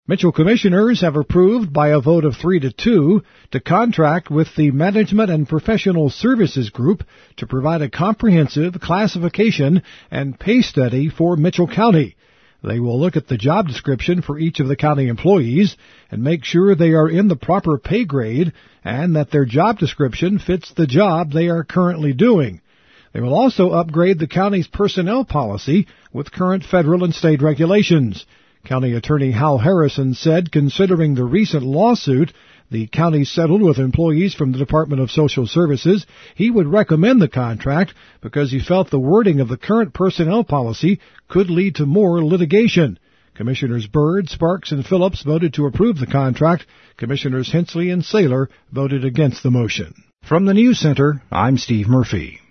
Mitchell commissioners have approved by a vote of 3-2 to contract with the Management and Professional Services Group to provide a comprehensive classification and pay study for Mitchell County. They will look at the job description for each of the county employees and make sure they are in the proper pay grade and that their job description fits the job they are currently doing. They will also upgrade the county's personnel policy with current federal and state regulations. County Attorney Hal Harrison said, considering the recent lawsuit the county settled with employees from the Department of Social Services, he would recommend the contract because he felt the wording of the current personnel policy could lead to more litigation. Commissioners Byrd, Sparks, and Phillips voted to approve the contract. Commissioners Hensley and Saylor voted against the motion. From the News Center, I'm Steve Murphy.